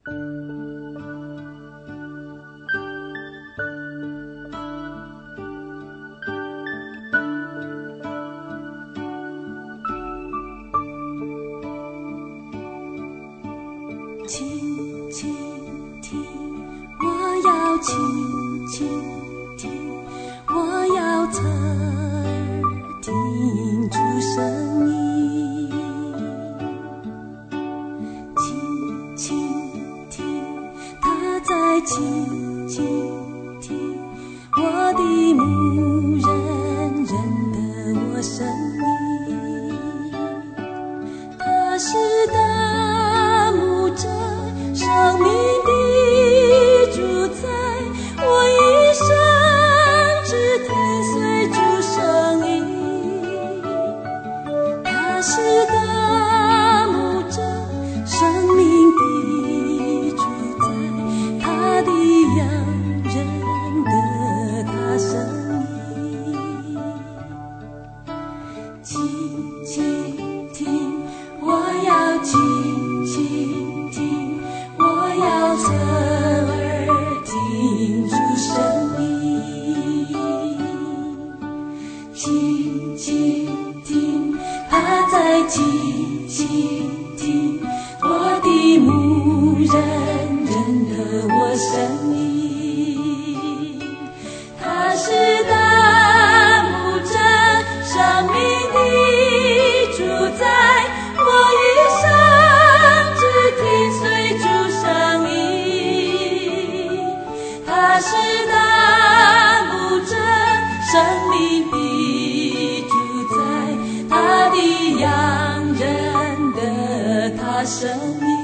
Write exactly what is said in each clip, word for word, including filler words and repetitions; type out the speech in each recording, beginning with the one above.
请倾听，我要倾倾听，我要侧耳听出声音。倾倾听，他在倾倾听，我的牧人认得我声音。他是大牧者，生命的主宰，我一生只跟随主声音。他是大牧者，生命的主宰，他的羊认得他声音。倾倾听，我要倾倾听，我要侧耳听出声音。倾倾听，他在倾倾听，我的牧人认得我声音。他是大牧者，生命的主宰，我一生只听随主声音。他是大牧者，生命的主宰，他的羊认得他声音。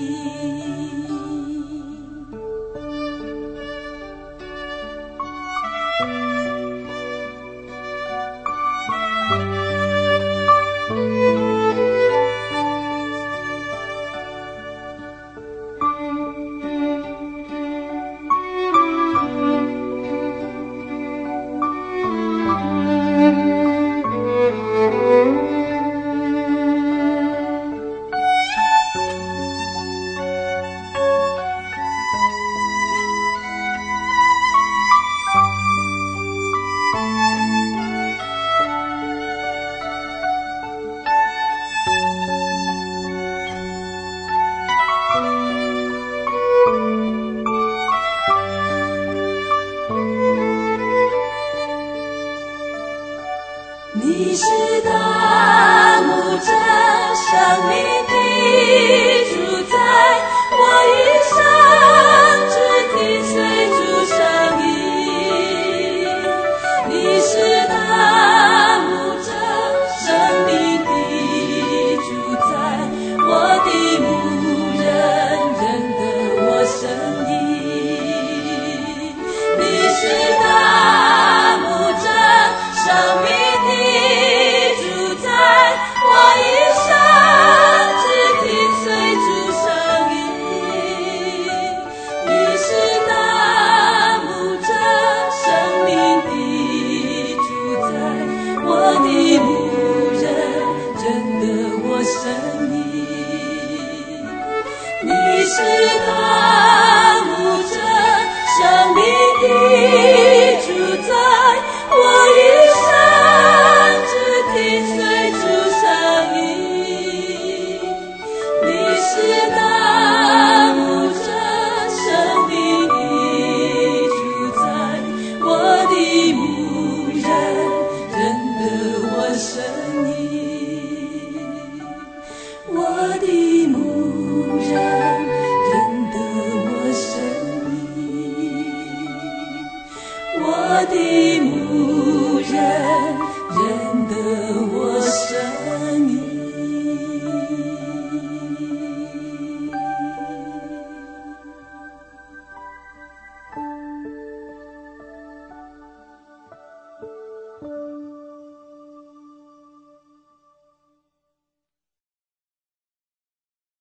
你是大牧者，生命的主宰，我一生只听随主声音。你是大牧者，生命的主宰，我的牧人认得我声音。你是大牧者，生命我一生只听随主声音。你是大牧者，生命的主宰，我的牧人认得我声音。你是大牧者，生命